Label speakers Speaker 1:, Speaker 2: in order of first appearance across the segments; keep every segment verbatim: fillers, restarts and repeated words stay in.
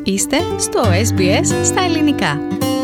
Speaker 1: Είστε στο ες μπι ες στα ελληνικά.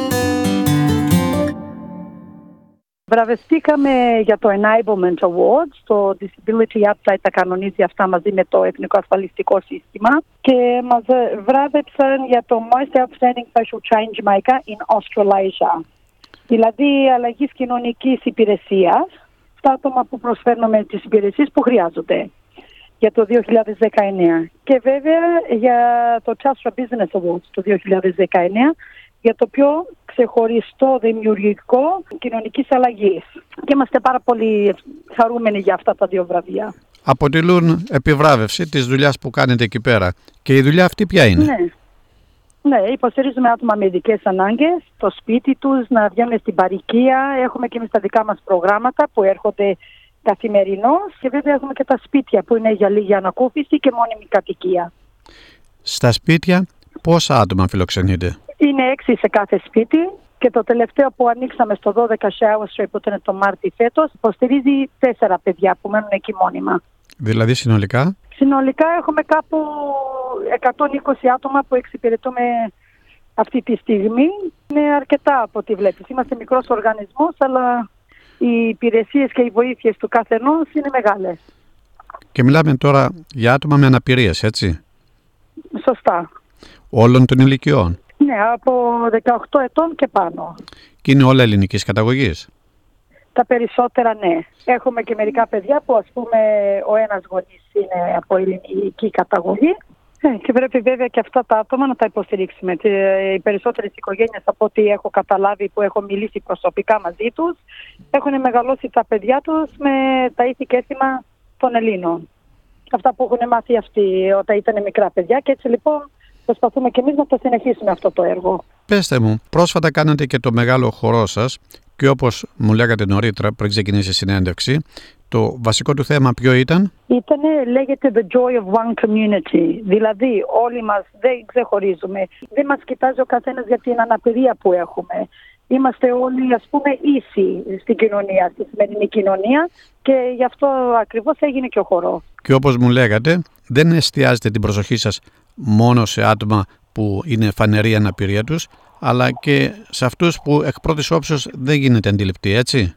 Speaker 2: Βραβευτήκαμε για το Enablement Awards, το Disability Upside τα κανονίζει αυτά μαζί με το Εθνικό Ασφαλιστικό Σύστημα και μας βράβεψαν για το Most Outstanding Social Change Maker in Australasia. Δηλαδή αλλαγής κοινωνικής υπηρεσίας στα άτομα που προσφέρουμε τις υπηρεσίες που χρειάζονται για το δύο χιλιάδες δεκαεννέα. Και βέβαια για το Telstra Business Awards το δύο χιλιάδες δεκαεννέα για το πιο ξεχωριστό δημιουργικό κοινωνικής αλλαγής. Και είμαστε πάρα πολύ χαρούμενοι για αυτά τα δύο βραβεία.
Speaker 3: Αποτελούν επιβράβευση της δουλειάς που κάνετε εκεί πέρα. Και η δουλειά αυτή ποια είναι?
Speaker 2: Ναι. Ναι, υποστηρίζουμε άτομα με ειδικές ανάγκες, το σπίτι τους, να βγαίνουν στην παροικία. Έχουμε και εμείς τα δικά μας προγράμματα που έρχονται καθημερινώς και βέβαια έχουμε και τα σπίτια που είναι για λίγη ανακούφιση και μόνιμη κατοικία.
Speaker 3: Στα σπίτια πόσα άτομα φιλοξενείτε?
Speaker 2: Είναι έξι σε κάθε σπίτι και το τελευταίο που ανοίξαμε στο δώδεκα Shower Street που ήταν το Μάρτι φέτος υποστηρίζει τέσσερα παιδιά που μένουν εκεί μόνιμα.
Speaker 3: Δηλαδή συνολικά?
Speaker 2: Συνολικά έχουμε κάπου εκατόν είκοσι άτομα που εξυπηρετούμε αυτή τη στιγμή. Είναι αρκετά από ό,τι βλέπεις. Είμαστε μικρός οργανισμός, αλλά οι υπηρεσίες και οι βοήθειες του καθενός είναι μεγάλες.
Speaker 3: Και μιλάμε τώρα για άτομα με αναπηρίες, έτσι?
Speaker 2: Σωστά.
Speaker 3: Όλων των ηλικιών?
Speaker 2: Ναι, από δεκαοκτώ ετών και πάνω.
Speaker 3: Και είναι όλα ελληνικής καταγωγής?
Speaker 2: Τα περισσότερα ναι. Έχουμε και μερικά παιδιά που ας πούμε ο ένας γονής είναι από ελληνική καταγωγή ε, και πρέπει βέβαια και αυτά τα άτομα να τα υποστηρίξουμε. Οι περισσότερες οικογένειες από ό,τι έχω καταλάβει που έχω μιλήσει προσωπικά μαζί τους έχουν μεγαλώσει τα παιδιά τους με τα ήθη και έθιμα των Ελλήνων. Αυτά που έχουν μάθει αυτοί όταν ήταν μικρά παιδιά και έτσι λοιπόν προσπαθούμε και εμείς να το συνεχίσουμε αυτό το έργο.
Speaker 3: Πέστε μου, πρόσφατα κάνατε και το μεγάλο χορό σας και όπως μου λέγατε νωρίτερα πριν ξεκινήσει η συνέντευξη, το βασικό του θέμα ποιο ήταν?
Speaker 2: Ήτανε, λέγεται The Joy of One Community. Δηλαδή όλοι μας δεν ξεχωρίζουμε. Δεν μας κοιτάζει ο καθένας για την αναπηρία που έχουμε. Είμαστε όλοι ας πούμε ίσοι στην κοινωνία, στη σημερινή κοινωνία και γι' αυτό ακριβώς έγινε και ο χορός.
Speaker 3: Και όπως μου λέγατε, δεν εστιάζετε την προσοχή σας μόνο σε άτομα που είναι φανερή αναπηρία τους, αλλά και σε αυτούς που εκ πρώτης όψεως δεν γίνεται αντιληπτοί, έτσι?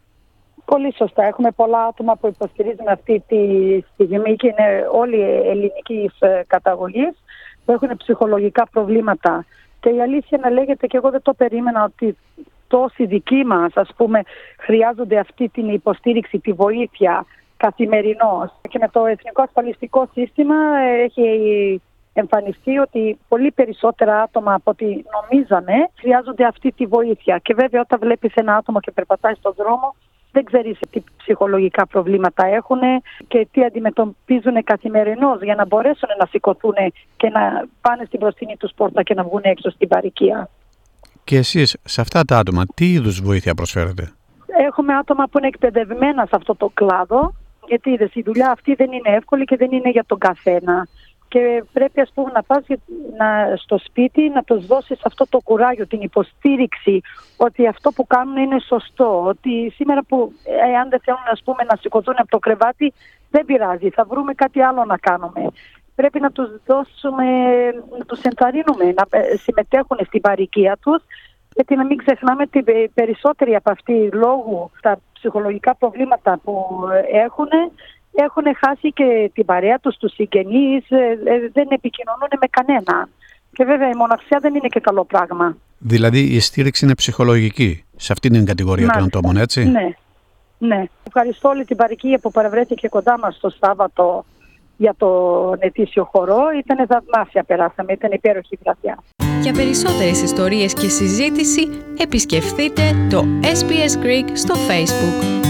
Speaker 2: Πολύ σωστά. Έχουμε πολλά άτομα που υποστηρίζουν αυτή τη στιγμή και είναι όλοι ελληνικής καταγωγής που έχουν ψυχολογικά προβλήματα. Και η αλήθεια να λέγεται και εγώ δεν το περίμενα ότι τόσοι δικοί μας ας πούμε χρειάζονται αυτή την υποστήριξη, τη βοήθεια καθημερινώς. Και με το Εθνικό Ασφαλιστικό Σύστημα έχει εμφανιστεί ότι πολύ περισσότερα άτομα από ό,τι νομίζαμε χρειάζονται αυτή τη βοήθεια. Και βέβαια όταν βλέπεις ένα άτομο και περπατάει στον δρόμο δεν ξέρεις τι ψυχολογικά προβλήματα έχουν και τι αντιμετωπίζουν καθημερινώς για να μπορέσουν να σηκωθούν και να πάνε στην μπροστινή τους πόρτα και να βγουν έξω στην παροικία.
Speaker 3: Και εσείς σε αυτά τα άτομα τι είδους βοήθεια προσφέρετε? Έχουμε
Speaker 2: άτομα που είναι εκπαιδευμένα σε αυτό το κλάδο, γιατί είδες, η δουλειά αυτή δεν είναι εύκολη και δεν είναι για τον καθένα. Και πρέπει ας πούμε να πας να, στο σπίτι να τους δώσεις αυτό το κουράγιο, την υποστήριξη ότι αυτό που κάνουν είναι σωστό. Ότι σήμερα που εάν δεν θέλουν ας πούμε, να σηκωθούν από το κρεβάτι δεν πειράζει, θα βρούμε κάτι άλλο να κάνουμε. Πρέπει να τους δώσουμε, να τους ενθαρρύνουμε να συμμετέχουν στην παροικία τους, γιατί να μην ξεχνάμε ότι περισσότεροι από αυτοί λόγω τα ψυχολογικά προβλήματα που έχουν έχουν χάσει και την παρέα τους, τους συγγενείς, δεν επικοινωνούν με κανέναν. Και βέβαια η μοναξιά δεν είναι και καλό πράγμα.
Speaker 3: Δηλαδή η στήριξη είναι ψυχολογική σε αυτήν την κατηγορία των ατόμων, έτσι?
Speaker 2: Ναι, ναι. Ευχαριστώ όλη την παροικία που παρευρέθηκε κοντά μας το Σάββατο για τον ετήσιο χορό. Ήταν θαυμάσια, περάσαμε, ήταν υπέροχη βραδιά.
Speaker 1: Για περισσότερες ιστορίες και συζήτηση επισκεφτείτε το ες μπι ες Greek στο Facebook.